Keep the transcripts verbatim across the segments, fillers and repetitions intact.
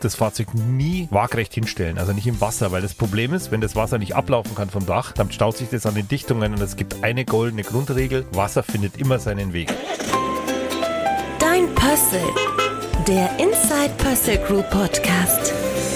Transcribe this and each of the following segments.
das Fahrzeug nie waagrecht hinstellen, also nicht im Wasser, weil das Problem ist, wenn das Wasser nicht ablaufen kann vom Dach, dann staut sich das an den Dichtungen und es gibt eine goldene Grundregel, Wasser findet immer seinen Weg. Dein Pössl, der Inside Pössl Group Podcast.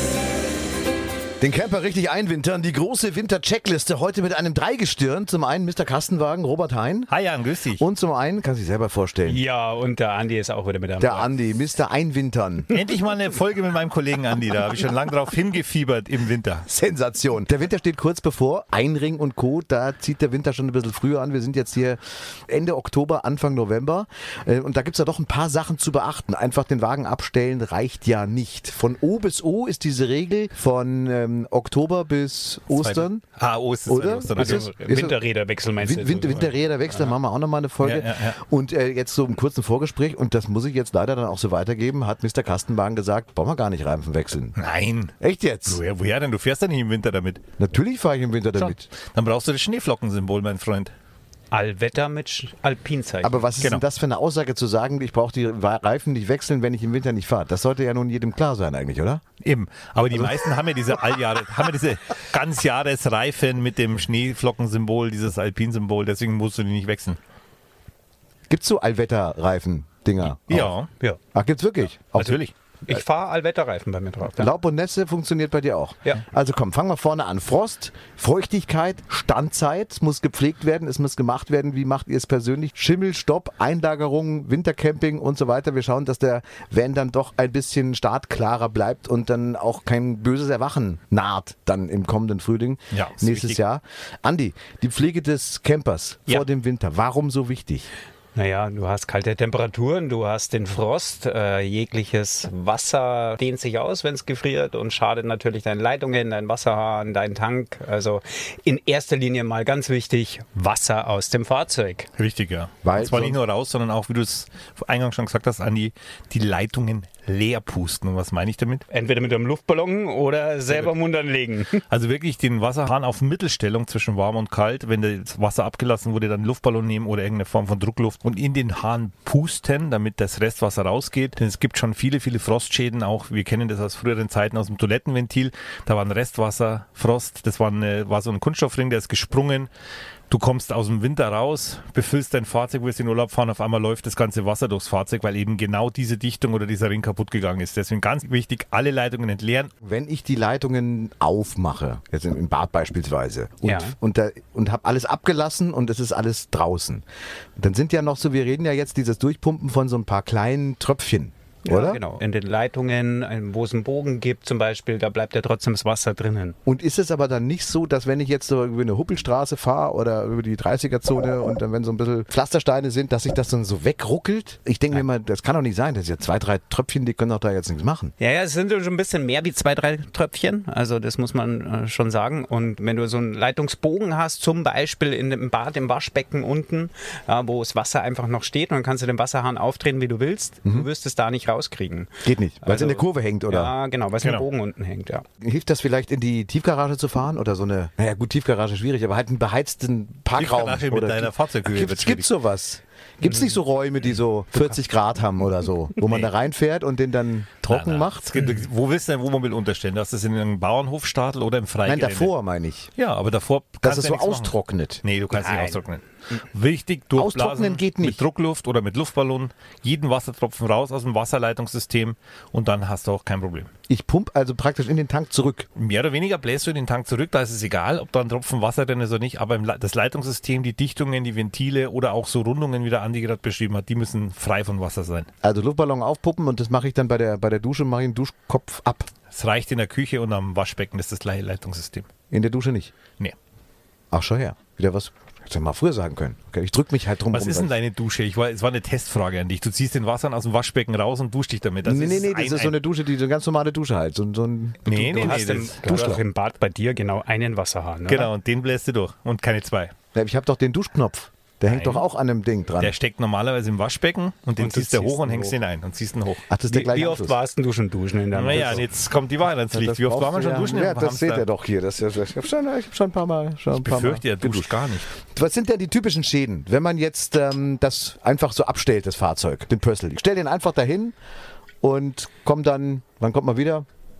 Den Camper richtig einwintern, die große Winter-Checkliste heute mit einem Dreigestirn. Zum einen Mister Kastenwagen, Robert Hein. Hi Jan, grüß dich. Und zum einen, kannst du dich selber vorstellen. Ja, und der Andi ist auch wieder mit am Der Start. Andi, Mister Einwintern. Endlich mal eine Folge mit meinem Kollegen Andi, da habe ich schon lange drauf hingefiebert im Winter. Sensation. Der Winter steht kurz bevor, Einring und Co., da zieht der Winter schon ein bisschen früher an. Wir sind jetzt hier Ende Oktober, Anfang November und da gibt es ja doch ein paar Sachen zu beachten. Einfach den Wagen abstellen reicht ja nicht. Von O bis O ist diese Regel von ähm, Oktober bis Ostern. Ah, Ostern. Oder? Ostern. Ist Also, es? Ist es? Winterräderwechsel meinst du? Win- Winter, Winterräderwechsel, da machen wir auch nochmal eine Folge. Ja, ja, ja. Und äh, jetzt so im kurzen Vorgespräch, und das muss ich jetzt leider dann auch so weitergeben, hat Mister Kastenwagen gesagt, brauchen wir gar nicht Reifen wechseln. Nein. Echt jetzt? Woher, woher denn? Du fährst ja nicht im Winter damit. Natürlich fahre ich im Winter damit. Dann brauchst du das Schneeflockensymbol, mein Freund. Allwetter mit Sch- Alpinzeichen. Aber was ist Genau. denn das für eine Aussage zu sagen, ich brauche die Reifen nicht wechseln, wenn ich im Winter nicht fahre? Das sollte ja nun jedem klar sein eigentlich, oder? Eben. Aber die meisten haben ja diese Alljahre, haben ja diese Ganzjahresreifen mit dem Schneeflockensymbol, dieses Alpinsymbol, deswegen musst du die nicht wechseln. Gibt's so Allwetterreifen-Dinger? Ja, ja. Ach, gibt's wirklich? Auch natürlich. Ich fahre Allwetterreifen bei mir drauf. Ja. Laub und Nässe funktioniert bei dir auch. Ja. Also komm, fangen wir vorne an. Frost, Feuchtigkeit, Standzeit, es muss gepflegt werden, es muss gemacht werden. Wie macht ihr es persönlich? Schimmel, Stopp, Einlagerung, Wintercamping und so weiter. Wir schauen, dass der Van dann doch ein bisschen startklarer bleibt und dann auch kein böses Erwachen naht dann im kommenden Frühling, Ja, ist nächstes wichtig. Jahr. Andi, die Pflege des Campers Ja. vor dem Winter, warum so wichtig? Naja, du hast kalte Temperaturen, du hast den Frost, äh, jegliches Wasser dehnt sich aus, wenn es gefriert und schadet natürlich deinen Leitungen, deinen Wasserhahn, deinen Tank. Also in erster Linie mal ganz wichtig, Wasser aus dem Fahrzeug. Richtig, ja. Weil Und zwar nicht sonst- nur raus, sondern auch, wie du es eingangs schon gesagt hast, Andi, die Leitungen leer pusten. Und was meine ich damit? Entweder mit einem Luftballon oder selber im Mund anlegen. Also wirklich den Wasserhahn auf Mittelstellung zwischen warm und kalt. Wenn das Wasser abgelassen wurde, dann Luftballon nehmen oder irgendeine Form von Druckluft und in den Hahn pusten, damit das Restwasser rausgeht. Denn es gibt schon viele, viele Frostschäden auch. Wir kennen das aus früheren Zeiten aus dem Toilettenventil. Da war ein Restwasser, Frost. Das war, eine, war so ein Kunststoffring, der ist gesprungen. Du kommst aus dem Winter raus, befüllst dein Fahrzeug, willst in Urlaub fahren, auf einmal läuft das ganze Wasser durchs Fahrzeug, weil eben genau diese Dichtung oder dieser Ring kaputt gegangen ist. Deswegen ganz wichtig, alle Leitungen entleeren. Wenn ich die Leitungen aufmache, jetzt im im Bad beispielsweise, und, Ja. und, da- und habe alles abgelassen und es ist alles draußen, dann sind ja noch so, wir reden ja jetzt dieses Durchpumpen von so ein paar kleinen Tröpfchen, oder? Ja, genau. In den Leitungen, wo es einen Bogen gibt zum Beispiel, da bleibt ja trotzdem das Wasser drinnen. Und ist es aber dann nicht so, dass wenn ich jetzt so über eine Huppelstraße fahre oder über die dreißiger-Zone und dann, wenn so ein bisschen Pflastersteine sind, dass sich das dann so wegruckelt? Ich denke mir mal, das kann doch nicht sein. Das sind ja zwei, drei Tröpfchen, die können doch da jetzt nichts machen. Ja, ja, es sind schon ein bisschen mehr wie zwei, drei Tröpfchen, also das muss man äh, schon sagen. Und wenn du so einen Leitungsbogen hast, zum Beispiel in dem Bad, im Waschbecken unten, ja, wo das Wasser einfach noch steht, und dann kannst du den Wasserhahn aufdrehen, wie du willst, du wirst es da nicht rauskriegen. Geht nicht, weil es Also, in der Kurve hängt, oder? Ja, genau, weil es Genau. im Bogen unten hängt, ja. Hilft das vielleicht in die Tiefgarage zu fahren oder so eine, naja gut, Tiefgarage schwierig, aber halt einen beheizten Parkraum. Tiefgarage mit oder deiner Fahrzeughöhe wird Gibt schwierig. gibt's sowas? Gibt es nicht so Räume, die so vierzig Grad haben oder so, wo man Nee. da reinfährt und den dann trocken Na, na. macht? Es gibt, wo willst du dein Wohnmobil unterstellen? Hast du das in einem Bauernhofstadel oder im Nein, Freigelände? davor meine ich. Ja, aber davor Dass kannst es du so ja nichts machen. austrocknet. Nee, du kannst Nein. nicht austrocknen. Wichtig, durchblasen. Austrocknen geht nicht. Mit Druckluft oder mit Luftballon. Jeden Wassertropfen raus aus dem Wasserleitungssystem und dann hast du auch kein Problem. Ich pump also praktisch in den Tank zurück. Mehr oder weniger bläst du in den Tank zurück, da ist es egal, ob da ein Tropfen Wasser drin ist oder nicht, aber im Le- das Leitungssystem, die Dichtungen, die Ventile oder auch so Rundungen, wie der Andi gerade beschrieben hat, die müssen frei von Wasser sein. Also Luftballon aufpuppen und das mache ich dann bei der, bei der Dusche, mache ich den Duschkopf ab. Es reicht in der Küche und am Waschbecken, das ist das gleiche Leitungssystem. In der Dusche nicht. Nee. Ach, schau her. Wieder was. Hätte ich mal früher sagen können. Okay, ich drücke mich halt drum Was rum, ist denn weil- deine Dusche? Ich war, es war eine Testfrage an dich. Du ziehst den Wasser aus dem Waschbecken raus und duschst dich damit. Das Nee, nee, ist nee, das ein- ist so eine Dusche, die so eine ganz normale Dusche halt. So, so ein Nee, nee, Du nee. hast im, Das, du hast auch im Bad bei dir genau einen Wasserhahn, ne? genau, und den bläst du durch und keine zwei. Ja, ich habe doch den Duschknopf. Der hängt Nein. doch auch an dem Ding dran. Der steckt normalerweise im Waschbecken und den Und du ziehst du ziehst hoch und ihn hängst hoch. ihn ein und ziehst ihn hoch. Ach, das ist der Wie, gleiche wie oft Anschluss. warst denn du schon duschen in deinem Naja, Haus? und jetzt kommt die Wahrheit ans Ja, Licht. das Wie oft brauchst war man du schon ja. duschen? Ja, im das seht Hamster? ihr doch hier. Das, ist- ich habe schon, ich hab schon ein paar Mal, schon ein Ich paar befürchte, Mal er duscht gar nicht. Was sind denn die typischen Schäden, wenn man jetzt ähm, das einfach so abstellt, das Fahrzeug, den Pössl? Ich stelle den einfach dahin und komme dann, wann kommt man wieder?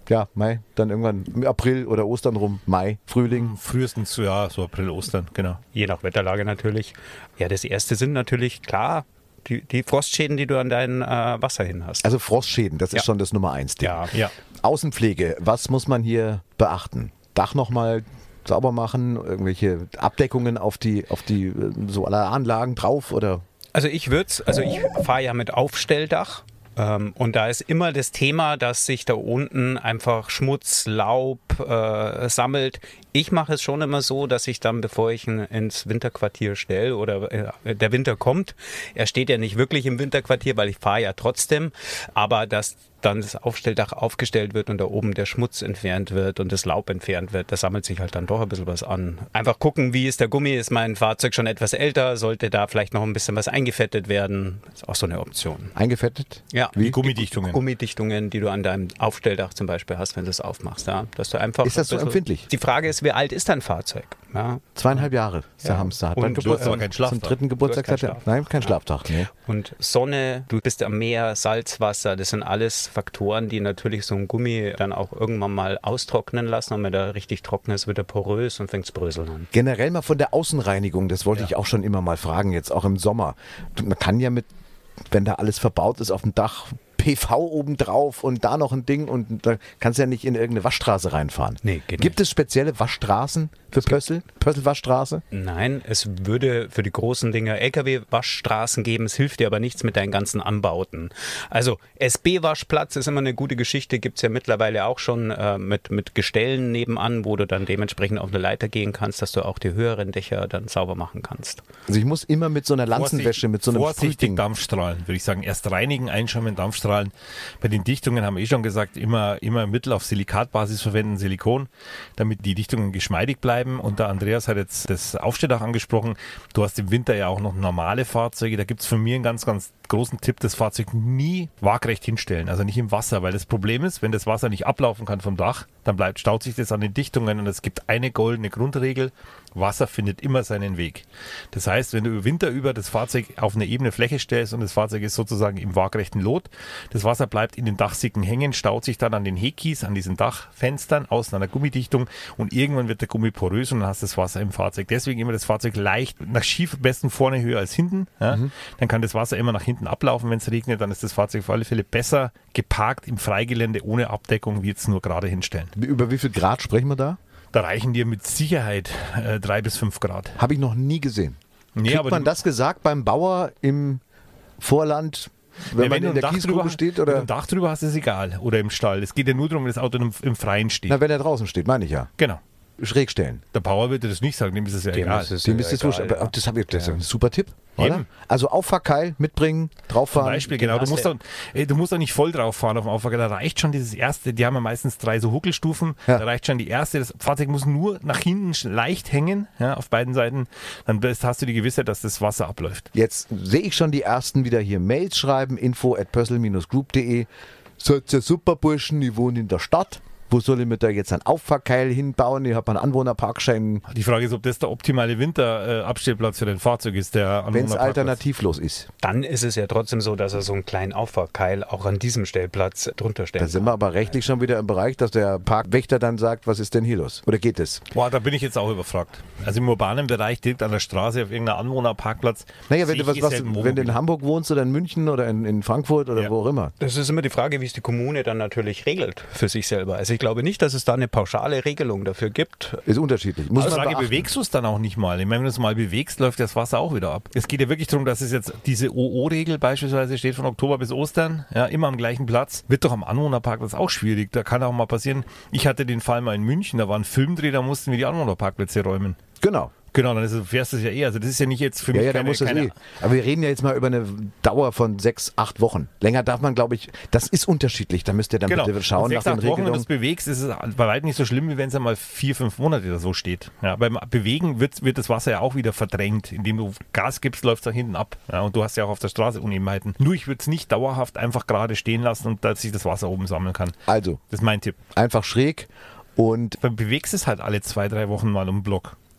Ja, Mai, dann irgendwann im April oder Ostern rum, Mai, Frühling. Frühestens, ja, so April, Ostern, genau. Je nach Wetterlage natürlich. Ja, das erste sind natürlich, klar, die, die Frostschäden, die du an dein äh, Wasser hin hast. Also Frostschäden, das ist Ja. schon das Nummer eins Ding. Ja. Ja. Außenpflege, was muss man hier beachten? Dach nochmal sauber machen, irgendwelche Abdeckungen auf die, auf die äh, so alle Anlagen drauf oder? Also ich würde es, also ich fahre ja mit Aufstelldach. Ähm, und da ist immer das Thema, dass sich da unten einfach Schmutz, Laub äh, sammelt. Ich mache es schon immer so, dass ich dann, bevor ich ihn ins Winterquartier stelle oder äh, der Winter kommt, er steht ja nicht wirklich im Winterquartier, weil ich fahre ja trotzdem, aber dass dann das Aufstelldach aufgestellt wird und da oben der Schmutz entfernt wird und das Laub entfernt wird, da sammelt sich halt dann doch ein bisschen was an. Einfach gucken, wie ist der Gummi, ist mein Fahrzeug schon etwas älter, sollte da vielleicht noch ein bisschen was eingefettet werden, ist auch so eine Option. Eingefettet? Ja, Wie Gummidichtungen. Gummidichtungen, die du an deinem Aufstelldach zum Beispiel hast, wenn du es aufmachst. Ja, dass du einfach Ist das so ein bisschen- empfindlich? Die Frage ist, wie alt ist dein Fahrzeug? Ja. Zweieinhalb Jahre ist der Ja. Hamster. Hat Und beim du Geburt- hast aber keinen Schlafdach. Zum dritten Geburtstag Du hast hat keinen er. Nein, kein Schlafdach. Nee. Und Sonne, du bist am Meer, Salzwasser, das sind alles Faktoren, die natürlich so ein Gummi dann auch irgendwann mal austrocknen lassen. Und wenn der richtig trocken ist, wird er porös und fängt zu bröseln an. Generell mal von der Außenreinigung, das wollte Ja. ich auch schon immer mal fragen, jetzt auch im Sommer. Du- Man kann ja mit, wenn da alles verbaut ist auf dem Dach, P V oben drauf und da noch ein Ding und da kannst du ja nicht in irgendeine Waschstraße reinfahren. Nee, geht Gibt nicht. es spezielle Waschstraßen für Pössl? Pössl-Waschstraße? Nein, es würde für die großen Dinger L K W-Waschstraßen geben. Es hilft dir aber nichts mit deinen ganzen Anbauten. Also S B-Waschplatz ist immer eine gute Geschichte. Gibt es ja mittlerweile auch schon äh, mit, mit Gestellen nebenan, wo du dann dementsprechend auf eine Leiter gehen kannst, dass du auch die höheren Dächer dann sauber machen kannst. Also ich muss immer mit so einer Lanzenwäsche, mit so einem Vorsichtig Sprühding. Dampfstrahlen, würde ich sagen. Erst reinigen, einschäumen, Dampfstrahlen. Bei den Dichtungen haben wir eh schon gesagt, immer, immer Mittel auf Silikatbasis verwenden, Silikon, damit die Dichtungen geschmeidig bleiben. Und der Andreas hat jetzt das Aufstelldach angesprochen. Du hast im Winter ja auch noch normale Fahrzeuge. Da gibt es von mir einen ganz, ganz großen Tipp, das Fahrzeug nie waagrecht hinstellen, also nicht im Wasser, weil das Problem ist, wenn das Wasser nicht ablaufen kann vom Dach, dann bleibt, staut sich das an den Dichtungen und es gibt eine goldene Grundregel, Wasser findet immer seinen Weg. Das heißt, wenn du über Winter über das Fahrzeug auf eine ebene Fläche stellst und das Fahrzeug ist sozusagen im waagrechten Lot, das Wasser bleibt in den Dachsicken hängen, staut sich dann an den Hekis, an diesen Dachfenstern, außen an der Gummidichtung und irgendwann wird der Gummi porös und dann hast du das Wasser im Fahrzeug. Deswegen immer das Fahrzeug leicht nach schief, am besten vorne höher als hinten. Ja? Mhm. Dann kann das Wasser immer nach hinten ablaufen, wenn es regnet, dann ist das Fahrzeug auf alle Fälle besser geparkt im Freigelände ohne Abdeckung, wie jetzt nur gerade hinstellen. Über wie viel Grad sprechen wir da? Da reichen dir mit Sicherheit äh, drei bis fünf Grad. Habe ich noch nie gesehen. Nee, Kriegt aber man du- das gesagt beim Bauer im Vorland, wenn Ja, man du in ein der Dach Kiesgrube drüber- steht? Wenn du Oder ein Dach drüber hast, ist egal. Oder im Stall. Es geht ja nur darum, wenn das Auto im, im Freien steht. na, wenn er draußen steht, meine ich ja. Genau. Schräg stellen. Der Bauer würde das nicht sagen, dem ist es ja Dem egal. ist es Dem ja ist das egal, wurscht. Aber ja. das, hab ich, das ist ein super Tipp, oder? Eben. Also Auffahrkeil mitbringen, Zum drauffahren. Beispiel, genau. Du hast musst, du- doch, ey, du musst doch nicht voll drauf fahren auf dem Auffahrgel. Da reicht schon dieses erste, die haben ja meistens drei so Huckelstufen. Ja. Da reicht schon die erste. Das Fahrzeug muss nur nach hinten sch- leicht hängen, ja, auf beiden Seiten. Dann bist- hast du die Gewissheit, dass das Wasser abläuft. Jetzt sehe ich schon die ersten wieder hier Mails schreiben, info at pössl Bindestrich group punkt de. Seid ihr super Burschen, ich wohne in der Stadt. Wo soll ich mir da jetzt einen Auffahrkeil hinbauen? Ich habe einen Anwohnerparkschein, Die Frage ist, ob das der optimale Winterabstellplatz für dein Fahrzeug ist, der wenn es Anwohnerparkplatz. alternativlos ist. Dann ist es ja trotzdem so, dass er so einen kleinen Auffahrkeil auch an diesem Stellplatz drunter stellt. Da sind wir aber rechtlich schon wieder im Bereich, dass der Parkwächter dann sagt, was ist denn hier los? Oder geht es? Boah, da bin ich jetzt auch überfragt. Also im urbanen Bereich, direkt an der Straße, auf irgendeiner Anwohnerparkplatz. Naja, wenn sehe du, was, ich was, selten wenn du Wohnmobile. in Hamburg wohnst oder in München oder in, in Frankfurt oder Ja. wo auch immer. Das ist immer die Frage, wie es die Kommune dann natürlich regelt für sich selber. Also ich glaube nicht, dass es da eine pauschale Regelung dafür gibt. Ist unterschiedlich. Muss Die man Frage, beachten. bewegst du es dann auch nicht mal? Ich meine, wenn du es mal bewegst, läuft das Wasser auch wieder ab. Es geht ja wirklich darum, dass es jetzt diese O O-Regel beispielsweise steht von Oktober bis Ostern, ja, immer am gleichen Platz. Wird doch am Anwohnerparkplatz auch schwierig. Da kann auch mal passieren. Ich hatte den Fall mal in München, da war ein Filmdreh, da mussten wir die Anwohnerparkplätze räumen. Genau. Genau, dann ist, es- fährst du es ja eh. Also das ist ja nicht jetzt für Ja, mich ja, da keine, muss das keine eh. Aber wir reden ja jetzt mal über eine Dauer von sechs, acht Wochen. Länger darf man, glaube ich, das ist unterschiedlich. Da müsst ihr dann Genau. bitte schauen Und nach sechs, den acht Wochen, wenn du es Regelungen. bewegst, ist es bei weitem nicht so schlimm, wie wenn es einmal vier, fünf Monate oder so steht. Ja, beim Bewegen wird, wird das Wasser ja auch wieder verdrängt. Indem du Gas gibst, läuft es da hinten ab. Ja, und du hast ja auch auf der Straße Unebenheiten. Nur ich würde es nicht dauerhaft einfach gerade stehen lassen und dass sich das Wasser oben sammeln kann. Also, Das ist mein Tipp. einfach schräg und Du bewegst es halt alle zwei, drei Wochen mal um den Block.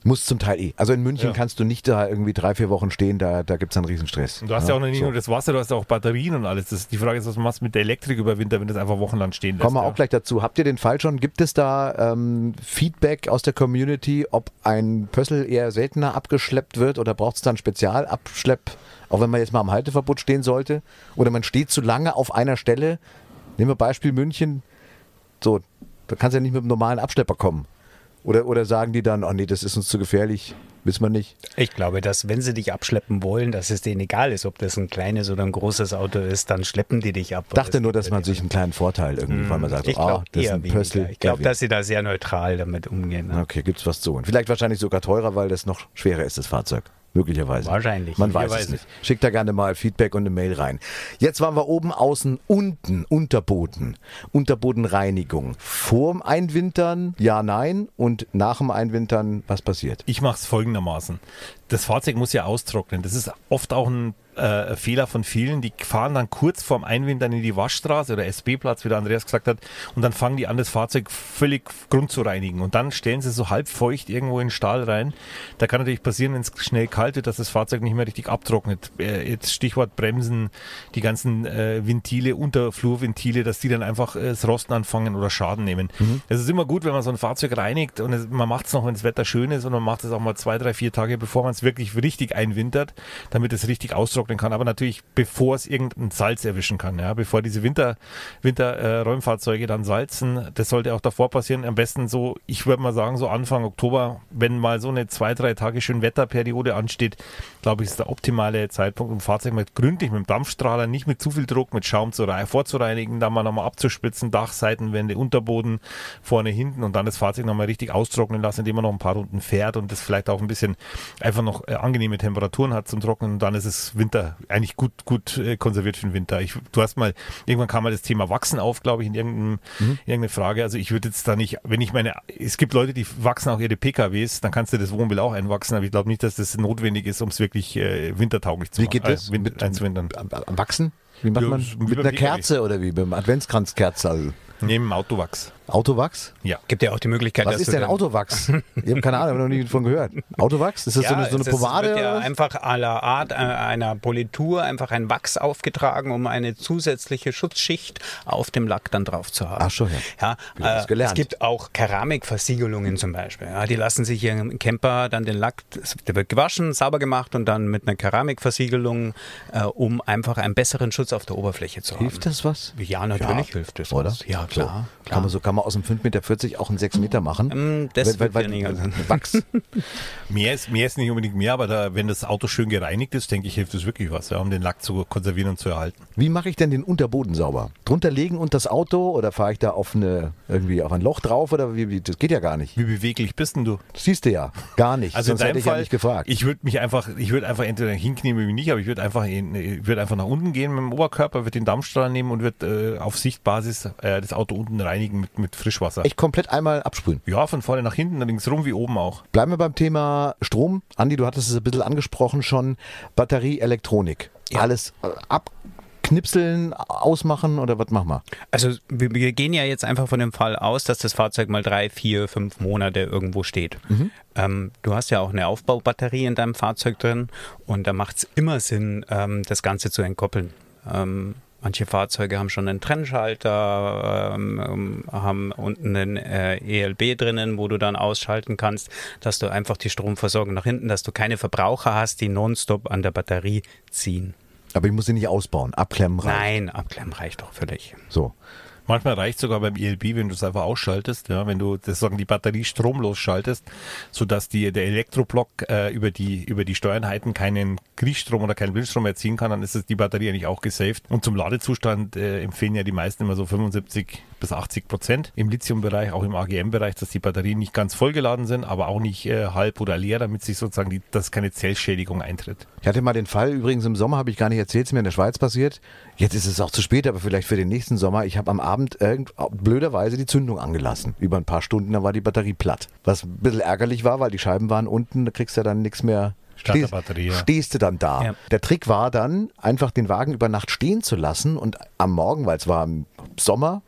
Muss zum Teil eh. Also in München Ja. kannst du nicht da irgendwie drei, vier Wochen stehen, da, da gibt es einen Riesenstress. Und du hast ja, auch noch nicht so. nur das Wasser, du hast auch Batterien und alles. Das, die Frage ist, was machst du mit der Elektrik über Winter, wenn das einfach wochenlang stehen lässt. Kommen wir ja. auch gleich dazu. Habt ihr den Fall schon? Gibt es da ähm, Feedback aus der Community, ob ein Pössl eher seltener abgeschleppt wird oder braucht es dann Spezialabschlepp, auch wenn man jetzt mal am Halteverbot stehen sollte? Oder man steht zu lange auf einer Stelle? Nehmen wir Beispiel München. So, da kannst du ja nicht mit einem normalen Abschlepper kommen. Oder, oder sagen die dann, oh nee, das ist uns zu gefährlich, wissen wir nicht. Ich glaube, dass wenn sie dich abschleppen wollen, dass es denen egal ist, ob das ein kleines oder ein großes Auto ist, dann schleppen die dich ab. Dachte nur, dass man sich einen kleinen Vorteil irgendwie, weil man sagt, Ich ah, glaube das ist eher ein weniger. Pössl. Ich glaube, dass sie da sehr neutral damit umgehen. Ne? Okay, gibt's was zu holen. Vielleicht wahrscheinlich sogar teurer, weil das noch schwerer ist, das Fahrzeug. Möglicherweise. Wahrscheinlich. Man weiß es Möglicherweise. nicht. Schickt da gerne mal Feedback und eine Mail rein. Jetzt waren wir oben, außen, unten, Unterboden. Unterbodenreinigung. Vorm Einwintern, ja, nein. Und nach dem Einwintern, was passiert? Ich mache es folgendermaßen. Das Fahrzeug muss ja austrocknen. Das ist oft auch ein äh, Fehler von vielen. Die fahren dann kurz vorm Einwintern in die Waschstraße oder S B-Platz, wie der Andreas gesagt hat, und dann fangen die an, das Fahrzeug völlig grund zu reinigen. Und dann stellen sie so halb feucht irgendwo in den Stahl rein. Da kann natürlich passieren, wenn es schnell kalt wird, dass das Fahrzeug nicht mehr richtig abtrocknet. Äh, jetzt Stichwort Bremsen, die ganzen äh, Ventile, Unterflurventile, dass die dann einfach äh, das Rosten anfangen oder Schaden nehmen. Mhm. Es ist immer gut, wenn man so ein Fahrzeug reinigt und es, man macht es noch, wenn das Wetter schön ist, und man macht es auch mal zwei, drei, vier Tage, bevor man es wirklich richtig einwintert, damit es richtig austrocknen kann. Aber natürlich, bevor es irgendein Salz erwischen kann, ja, bevor diese Winter, Winter äh, Räumfahrzeuge dann salzen, das sollte auch davor passieren. Am besten so, ich würde mal sagen, so Anfang Oktober, wenn mal so eine zwei, drei Tage schön Wetterperiode ansteht, glaube ich, ist der optimale Zeitpunkt, um Fahrzeug mal gründlich mit dem Dampfstrahler, nicht mit zu viel Druck, mit Schaum zu rei- vorzureinigen, dann mal nochmal abzuspitzen, Dach, Seitenwände, Unterboden, vorne, hinten, und dann das Fahrzeug nochmal richtig austrocknen lassen, indem man noch ein paar Runden fährt und das vielleicht auch ein bisschen einfach noch äh, angenehme Temperaturen hat zum Trocknen, und dann ist es Winter eigentlich gut, gut äh, konserviert für den Winter. Ich, du hast mal, irgendwann kam mal das Thema Wachsen auf, glaube ich, in irgendeinem, mhm. irgendeine Frage. Also ich würde jetzt da nicht, wenn ich meine, es gibt Leute, die wachsen auch ihre P K Ws, dann kannst du das Wohnmobil auch einwachsen, aber ich glaube nicht, dass das notwendig ist, um es wirklich äh, wintertauglich zu Wie machen. geht das? Äh, Wind- Mit- einzuwintern. Am, am Wachsen? Wie macht Ja, man? wie Mit beim einer P K W. Kerze oder wie? Beim Adventskranzkerze? Also. Neben Autowachs. Autowachs? Ja. Gibt ja auch die Möglichkeit, Was dass ist du denn dann- Autowachs? Ich habe keine Ahnung, habe noch nie davon gehört. Autowachs? Ist das Ja, so eine, so eine es ist- Pomade? Es wird ja oder was? einfach à la Art äh, einer Politur einfach ein Wachs aufgetragen, um eine zusätzliche Schutzschicht auf dem Lack dann drauf zu haben. Ach schon, ja. Ja, Wieder was äh, gelernt. es gibt auch Keramikversiegelungen zum Beispiel. Ja, die lassen sich hier im Camper dann den Lack, der wird gewaschen, sauber gemacht und dann mit einer Keramikversiegelung, äh, um einfach einen besseren Schutz auf der Oberfläche zu haben. Hilft das was? Ja, natürlich hilft das. Oder? was. Ja, klar. So. Kann man, so, kann man aus dem fünf Meter vierzig auch einen sechs Meter machen? Ähm, das Weil- wird weil- ja nicht. Also. Wachs. Mehr ist, mehr ist nicht unbedingt mehr, aber da, wenn das Auto schön gereinigt ist, denke ich, hilft es wirklich was, ja, um den Lack zu konservieren und zu erhalten. Wie mache ich denn den Unterboden sauber? Drunter legen und das Auto oder fahre ich da auf eine irgendwie auf ein Loch drauf oder wie, wie das geht ja gar nicht. Wie beweglich bist denn du? Das siehst du ja gar nicht. Also Sonst in hätte deinem ich Fall, ja nicht gefragt. ich würde mich einfach, ich würde einfach entweder hinknien wie nicht, aber ich würde einfach, in, ich würde einfach nach unten gehen mit dem Oberkörper, würde den Dampfstrahl nehmen und würde äh, auf Sichtbasis äh, das Auto unten reinigen mit, mit Frischwasser. Echt komplett einmal absprühen. Ja, von vorne nach hinten, ringsrum wie oben auch. Bleiben wir beim Thema Strom. Andi, du hattest es ein bisschen angesprochen schon. Batterie, Elektronik. Ja. Alles äh, abknipseln, ausmachen oder was machen wir? Also wir, wir gehen ja jetzt einfach von dem Fall aus, dass das Fahrzeug mal drei, vier, fünf Monate irgendwo steht. Mhm. Ähm, du hast ja auch eine Aufbaubatterie in deinem Fahrzeug drin und da macht es immer Sinn, ähm, das Ganze zu entkoppeln. Ähm, Manche Fahrzeuge haben schon einen Trennschalter, ähm, haben unten einen äh, E L B drinnen, wo du dann ausschalten kannst, dass du einfach die Stromversorgung nach hinten, dass du keine Verbraucher hast, die nonstop an der Batterie ziehen. Aber ich muss sie nicht ausbauen. Abklemmen rein. Nein, abklemmen reicht doch völlig. So. Manchmal reicht sogar beim E L B, wenn du es einfach ausschaltest, ja, wenn du das sagen die Batterie stromlos schaltest, sodass die, der Elektroblock äh, über die über die Steuereinheiten keinen Kriechstrom oder keinen Windstrom erzielen kann, dann ist es die Batterie eigentlich auch gesaved. Und zum Ladezustand äh, empfehlen ja die meisten immer so fünfundsiebzig bis achtzig Prozent im Lithiumbereich, auch im A G M-Bereich, dass die Batterien nicht ganz vollgeladen sind, aber auch nicht äh, halb oder leer, damit sich sozusagen die, dass keine Zellschädigung eintritt. Ich hatte mal den Fall, übrigens im Sommer, habe ich gar nicht erzählt, ist mir in der Schweiz passiert. Jetzt ist es auch zu spät, aber vielleicht für den nächsten Sommer. Ich habe am Abend irgend, blöderweise die Zündung angelassen. Über ein paar Stunden, dann war die Batterie platt. Was ein bisschen ärgerlich war, weil die Scheiben waren unten, da kriegst du dann nichts mehr. Starterbatterie, ja. Stehst du dann da. Ja. Der Trick war dann, einfach den Wagen über Nacht stehen zu lassen und am Morgen, weil es war im Sommer,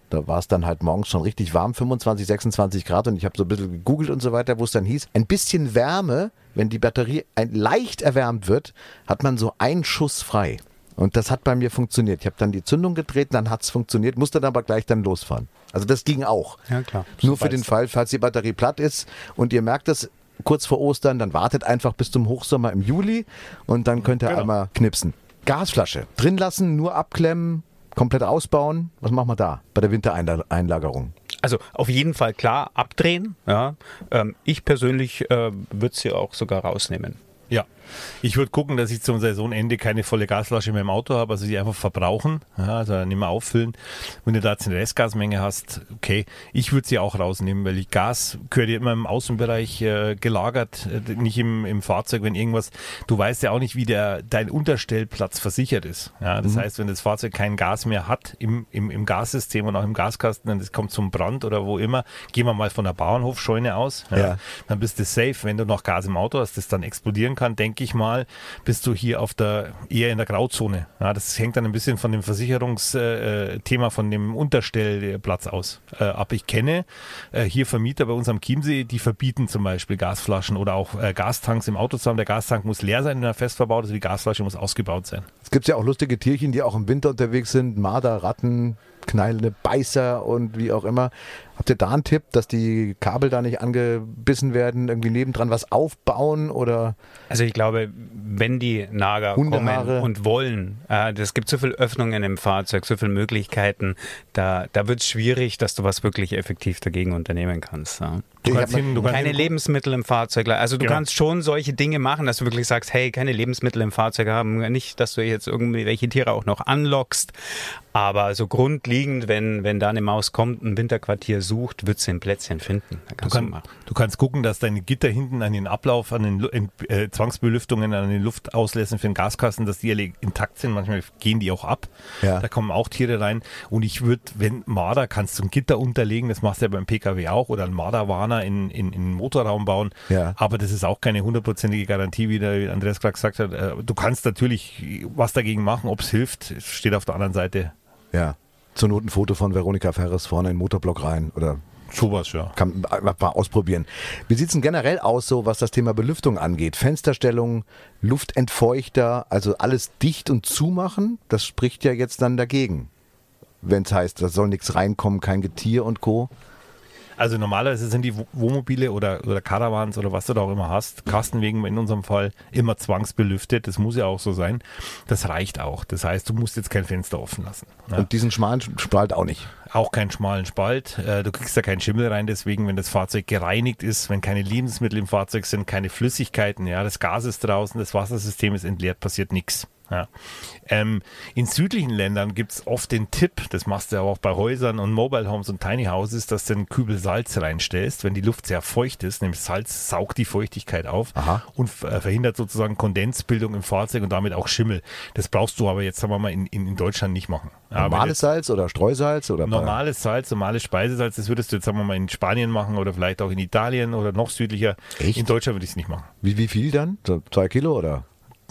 Da war es dann halt morgens schon richtig warm, fünfundzwanzig, sechsundzwanzig Grad und ich habe so ein bisschen gegoogelt und so weiter, wo es dann hieß, ein bisschen Wärme, wenn die Batterie ein, leicht erwärmt wird, hat man so einen Schuss frei. Und das hat bei mir funktioniert. Ich habe dann die Zündung getreten, dann hat es funktioniert, musste dann aber gleich dann losfahren. Also das ging auch. Ja, klar. Nur für den Fall, falls die Batterie platt ist und ihr merkt es kurz vor Ostern, dann wartet einfach bis zum Hochsommer im Juli und dann könnt ihr Genau. einmal knipsen. Gasflasche. Drin lassen, nur abklemmen, komplett ausbauen. Was machen wir da bei der Wintereinlagerung? Also auf jeden Fall klar abdrehen. Ja. Ähm, ich persönlich äh, würde sie auch sogar rausnehmen. Ja, ich würde gucken, dass ich zum Saisonende keine volle Gasflasche mehr im Auto habe, also die einfach verbrauchen, ja, also nicht mehr auffüllen. Wenn du da jetzt eine Restgasmenge hast, okay, ich würde sie auch rausnehmen, weil die Gas gehört ja immer im Außenbereich äh, gelagert, äh, nicht im, im Fahrzeug, wenn irgendwas, du weißt ja auch nicht, wie der dein Unterstellplatz versichert ist. Ja, das mhm. heißt, wenn das Fahrzeug kein Gas mehr hat im, im, im Gassystem und auch im Gaskasten, dann das kommt zum Brand oder wo immer, gehen wir mal von der Bauernhofscheune aus, ja, ja. dann bist du safe. Wenn du noch Gas im Auto hast, das dann explodieren kann, denke ich mal, bist du hier auf der eher in der Grauzone. Ja, das hängt dann ein bisschen von dem Versicherungsthema, äh, von dem Unterstellplatz aus äh, ab. Ich kenne äh, hier Vermieter bei uns am Chiemsee, die verbieten zum Beispiel Gasflaschen oder auch äh, Gastanks im Auto zu haben. Der Gastank muss leer sein, wenn er fest verbaut ist, die Gasflasche muss ausgebaut sein. Es gibt ja auch lustige Tierchen, die auch im Winter unterwegs sind, Marder, Ratten, knallende Beißer und wie auch immer. Habt ihr da einen Tipp, dass die Kabel da nicht angebissen werden, irgendwie nebendran was aufbauen oder? Also ich glaube, wenn die Nager Hundehaare. kommen und wollen, äh, es gibt so viele Öffnungen im Fahrzeug, so viele Möglichkeiten, da, da wird es schwierig, dass du was wirklich effektiv dagegen unternehmen kannst. Ja. Du kannst hin, du kannst keine hin, Lebensmittel im Fahrzeug, also du genau. kannst schon solche Dinge machen, dass du wirklich sagst, hey, keine Lebensmittel im Fahrzeug haben, nicht, dass du jetzt irgendwie welche Tiere auch noch anlockst, aber so grundlegend, wenn, wenn da eine Maus kommt, ein Winterquartier sucht, wird sie ein Plätzchen finden. Da kannst du, kann, du, du kannst gucken, dass deine Gitter hinten an den Ablauf, an den in, äh, Zwangsbelüftungen, an den Luftauslässen für den Gaskasten, dass die alle intakt sind. Manchmal gehen die auch ab. Ja. Da kommen auch Tiere rein. Und ich würde, wenn Marder, kannst du ein Gitter unterlegen, das machst du ja beim P K W auch, oder einen Marderwarner in, in, in den Motorraum bauen. Ja. Aber das ist auch keine hundertprozentige Garantie, wie der Andreas gerade gesagt hat. Du kannst natürlich was dagegen machen, ob es hilft, steht auf der anderen Seite. Ja. Zur Not ein Foto von Veronika Ferres vorne in den Motorblock rein oder sowas, ja. Kann man mal ausprobieren. Wie sieht es denn generell aus, so was das Thema Belüftung angeht? Fensterstellung, Luftentfeuchter, also alles dicht und zumachen, das spricht ja jetzt dann dagegen. Wenn es heißt, da soll nichts reinkommen, kein Getier und Co. Also normalerweise sind die Wohnmobile oder, oder Caravans oder was du da auch immer hast, Kastenwegen in unserem Fall, immer zwangsbelüftet. Das muss ja auch so sein. Das reicht auch. Das heißt, du musst jetzt kein Fenster offen lassen. Ja. Und diesen schmalen Spalt auch nicht? Auch keinen schmalen Spalt. Du kriegst da keinen Schimmel rein, deswegen, wenn das Fahrzeug gereinigt ist, wenn keine Lebensmittel im Fahrzeug sind, keine Flüssigkeiten, ja, das Gas ist draußen, das Wassersystem ist entleert, passiert nichts. Ja. Ähm, in südlichen Ländern gibt es oft den Tipp, das machst du ja auch bei Häusern und Mobile Homes und Tiny Houses, dass du einen Kübel Salz reinstellst, wenn die Luft sehr feucht ist, nämlich Salz saugt die Feuchtigkeit auf. Aha. Und äh, verhindert sozusagen Kondensbildung im Fahrzeug und damit auch Schimmel. Das brauchst du aber jetzt, sagen wir mal, in, in, in Deutschland nicht machen. Normales Salz oder Streusalz? Oder normales Salz, normales Speisesalz, das würdest du jetzt, sagen wir mal, in Spanien machen oder vielleicht auch in Italien oder noch südlicher. Echt? In Deutschland würde ich es nicht machen. Wie, wie viel dann? So zwei Kilo oder?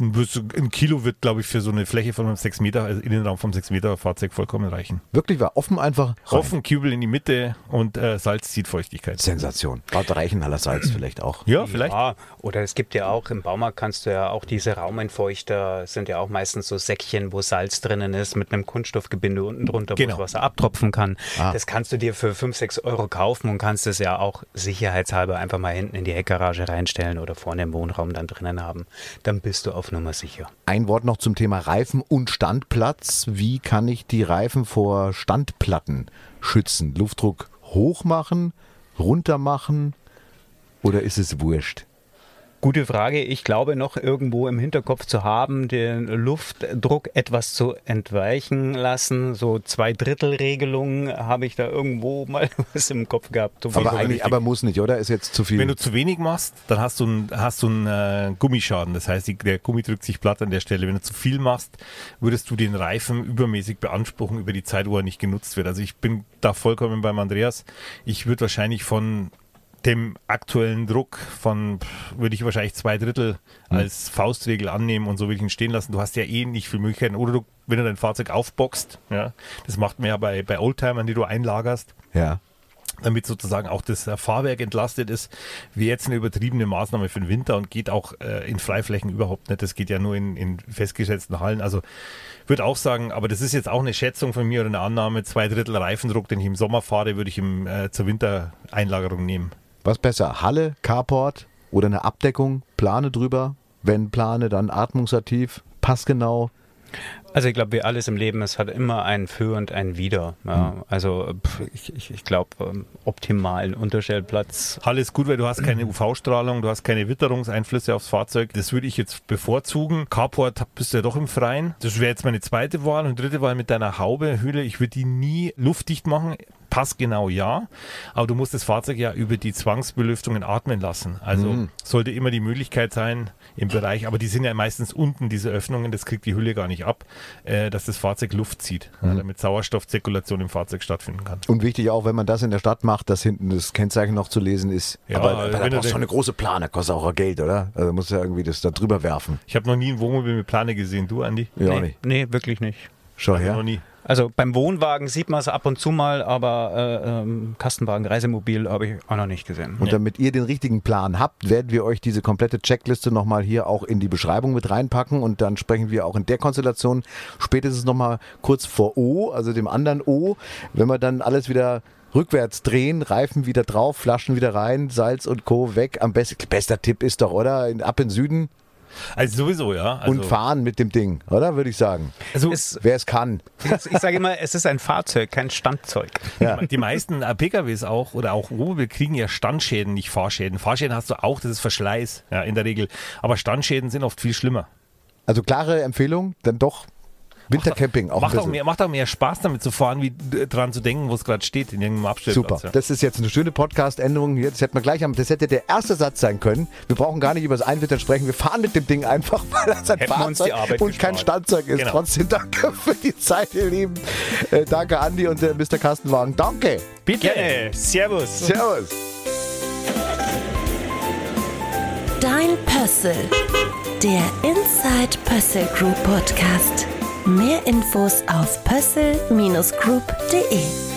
Ein Kilo wird, glaube ich, für so eine Fläche von einem sechs Meter, also Innenraum vom sechs Meter Fahrzeug vollkommen reichen. Wirklich, war offen einfach rein. Offen, Kübel in die Mitte und äh, Salz zieht Feuchtigkeit. Sensation. Baut Reichenhaller Salz vielleicht auch. Ja, vielleicht. Ja, oder es gibt ja auch, im Baumarkt kannst du ja auch diese Raumentfeuchter, sind ja auch meistens so Säckchen, wo Salz drinnen ist, mit einem Kunststoffgebinde unten drunter, genau. wo das Wasser abtropfen kann. Ah. Das kannst du dir für fünf, sechs Euro kaufen und kannst es ja auch sicherheitshalber einfach mal hinten in die Heckgarage reinstellen oder vorne im Wohnraum dann drinnen haben. Dann bist du auf Nummer sicher. Ein Wort noch zum Thema Reifen und Standplatz. Wie kann ich die Reifen vor Standplatten schützen? Luftdruck hoch machen, runter machen oder ist es wurscht? Gute Frage. Ich glaube, noch irgendwo im Hinterkopf zu haben, den Luftdruck etwas zu entweichen lassen. So Zwei-Drittel-Regelung habe ich da irgendwo mal was im Kopf gehabt. So aber eigentlich, aber muss nicht, oder? Ist jetzt zu viel. Wenn du zu wenig machst, dann hast du einen, hast du einen äh, Gummischaden. Das heißt, die, der Gummi drückt sich platt an der Stelle. Wenn du zu viel machst, würdest du den Reifen übermäßig beanspruchen über die Zeit, wo er nicht genutzt wird. Also ich bin da vollkommen beim Andreas. Ich würde wahrscheinlich von dem aktuellen Druck von, würde ich wahrscheinlich zwei Drittel als Faustregel annehmen und so will ich ihn stehen lassen. Du hast ja eh nicht viel Möglichkeiten. Oder du, wenn du dein Fahrzeug aufboxt, ja, das macht man ja bei, bei Oldtimern, die du einlagerst, Ja. damit sozusagen auch das äh, Fahrwerk entlastet ist, wäre jetzt eine übertriebene Maßnahme für den Winter und geht auch äh, in Freiflächen überhaupt nicht. Das geht ja nur in, in festgesetzten Hallen. Also würde auch sagen, aber das ist jetzt auch eine Schätzung von mir oder eine Annahme, zwei Drittel Reifendruck, den ich im Sommer fahre, würde ich im, äh, zur Wintereinlagerung nehmen. Was besser, Halle, Carport oder eine Abdeckung, plane drüber, wenn plane, dann atmungsaktiv, passgenau. Also ich glaube, wie alles im Leben, es hat immer ein Für und ein Wider. Ja, also pff, ich, ich, ich glaube, ähm, optimalen Unterstellplatz. Halle ist gut, weil du hast keine U V-Strahlung, du hast keine Witterungseinflüsse aufs Fahrzeug. Das würde ich jetzt bevorzugen. Carport bist du ja doch im Freien. Das wäre jetzt meine zweite Wahl. Und dritte Wahl mit deiner Haube, Hülle. Ich würde die nie luftdicht machen. Passgenau ja, aber du musst das Fahrzeug ja über die Zwangsbelüftungen atmen lassen. Also Mhm. sollte immer die Möglichkeit sein im Bereich, aber die sind ja meistens unten, diese Öffnungen, das kriegt die Hülle gar nicht ab, äh, dass das Fahrzeug Luft zieht, ja, damit Sauerstoffzirkulation im Fahrzeug stattfinden kann. Und wichtig auch, wenn man das in der Stadt macht, dass hinten das Kennzeichen noch zu lesen ist. Ja, aber wenn da du brauchst du den- schon eine große Plane, kostet auch Geld, oder? Also musst du ja irgendwie das da drüber werfen. Ich habe noch nie ein Wohnmobil mit Plane gesehen. Du, Andi? Ja, nee, nicht. nee, wirklich nicht. Schau Noch her. nie. Also beim Wohnwagen sieht man es ab und zu mal, aber äh, ähm, Kastenwagen, Reisemobil habe ich auch noch nicht gesehen. Und damit ihr den richtigen Plan habt, werden wir euch diese komplette Checkliste nochmal hier auch in die Beschreibung mit reinpacken und dann sprechen wir auch in der Konstellation spätestens nochmal kurz vor O, also dem anderen O, wenn wir dann alles wieder rückwärts drehen, Reifen wieder drauf, Flaschen wieder rein, Salz und Co. weg. Am besten, bester Tipp ist doch, oder? In, ab in den Süden Also sowieso, ja. Also, und fahren mit dem Ding, oder? Würde ich sagen. also Es, Wer es kann. ich sage immer, es ist ein Fahrzeug, kein Standzeug. Ja. die meisten äh, P K Ws auch oder auch Wohnmobil kriegen ja Standschäden, nicht Fahrschäden. Fahrschäden hast du auch, das ist Verschleiß, ja, in der Regel. Aber Standschäden sind oft viel schlimmer. Also klare Empfehlung, dann doch Wintercamping auch ein Macht auch, bisschen. mehr, macht auch mehr Spaß damit zu fahren, wie d- dran zu denken, wo es gerade steht, in irgendeinem Abstellplatz. Super. Ja. Das ist jetzt eine schöne Podcast-Änderung. Jetzt hätten wir gleich am, das hätte der erste Satz sein können. Wir brauchen gar nicht über das Einwittern sprechen. Wir fahren mit dem Ding einfach, weil das ein Hätten wir uns die Fahrzeug Arbeit und kein gespart. Standzeug ist. Genau. Trotzdem danke für die Zeit, ihr Lieben. Äh, danke Andi und äh, Mister Kastenwagen. Danke. Bitte. Gerne. Servus. Servus. Dein Pössl. Der Inside Pössl Group Podcast. Mehr Infos auf pössl Bindestrich group punkt de.